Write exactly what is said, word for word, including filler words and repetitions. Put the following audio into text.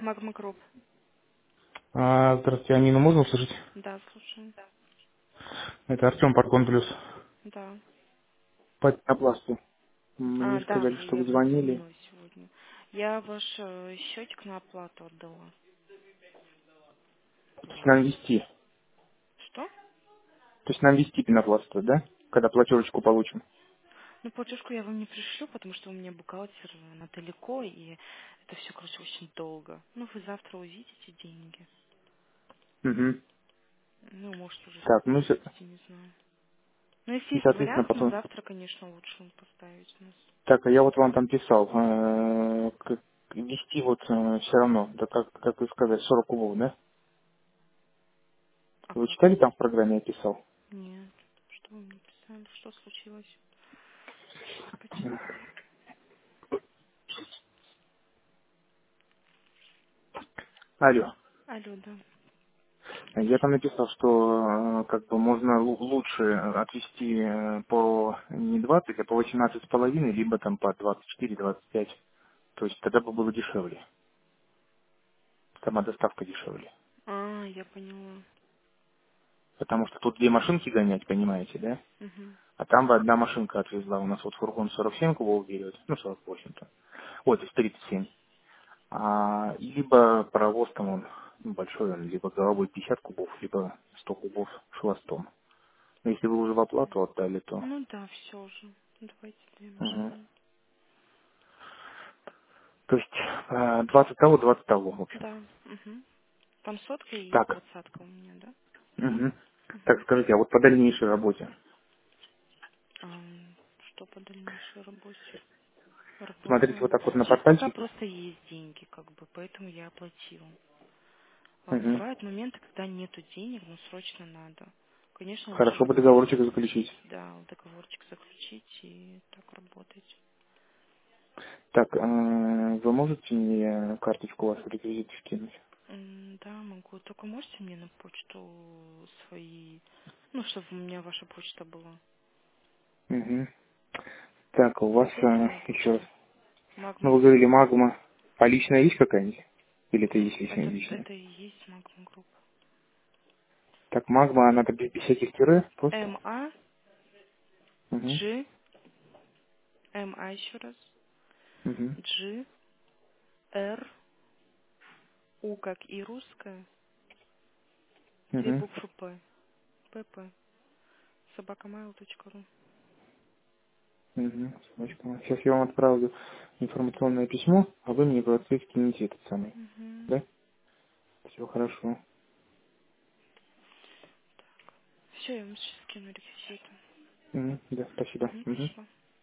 Магма Групп. А, здравствуйте, Анину можно услышать? Да, слушаю. Это Артем Паркон Плюс. Да. По пенопласту. Мне А, да, сказали, вы- что я вы вам звонили. звонила сегодня. Я ваш э, счетик на оплату отдала. То есть Вот. нам вести. Что? То есть нам вести пенопласту, да? Когда платежечку получим. Ну, платежку я вам не пришлю, потому что у меня бухгалтер на далеко, и это все, короче, очень долго. Ну, вы завтра увидите деньги. Угу. Ну, может, уже Так, ну и, со- вывести, не знаю. Ну, если и, есть соответственно, вариант, на потом... завтра, конечно, лучше поставить у нас. Так, а я вот вам там писал. э, как вести вот все равно. Да как, как вы сказали, сорок кубов, да? А Вы как? читали там в программе, я писал? Нет. Что вы мне писали? Что случилось? Господи. Алло. Алло, да. Я там написал, что э, как бы можно лу- лучше отвести э, по не двадцать, а по восемнадцать с половиной, либо там по двадцать четыре двадцать пять. То есть тогда бы было дешевле. Сама доставка дешевле. А, я поняла. Потому что тут две машинки гонять, понимаете, да? Угу. А там бы одна машинка отвезла. У нас вот фургон сорок семь кубов берет, ну сорок восемь там. Вот, из тридцать семь. А, и либо паровоз там он ну, большой, он либо головой пятьдесят кубов, либо сто кубов хвостом. Но если вы уже в оплату отдали, то... Ну да, все же. Давайте две Мгм. машины. То есть э, двадцать того, двадцать того, в общем. Да. Угу. Там сотка и Так. двадцатка у меня, да? Мгм. Так, Угу. скажите, а вот по дальнейшей работе? Ам, что по дальнейшей работе? Смотрите вот Работаем. так вот на Сейчас пока портальчике. просто есть деньги, как бы, поэтому я оплатила. А Мгм. бывают моменты, когда нету денег, но срочно надо. Конечно, лучше Хорошо бы заплатить, договорчик заключить. да, договорчик заключить и так работать. Так, э, вы можете мне карточку вашу реквизиты скинуть? М, Да, могу. Только можете мне на почту свои... Ну, чтобы у меня ваша почта была. Угу. Так, у У вас вас есть э, моя еще раз. почта? Магма Ну, вы Групп. говорили магма. А личная есть какая-нибудь? Или это есть личная? Это, личная? это и есть Магма Групп. Так, магма, она без без всяких тире? Просто? М-А, Угу. G, М-А еще раз, Угу. G, R, У как и русская, две Угу. буквы П. ПП. собакамайл точка ру. Угу. Сейчас я вам отправлю информационное письмо, а вы мне по отцу скинете этот самый. Угу. Да? Все хорошо. Все, я вам сейчас скину реквизиты. Мгм. Да, спасибо. Угу, Мгм. пошла.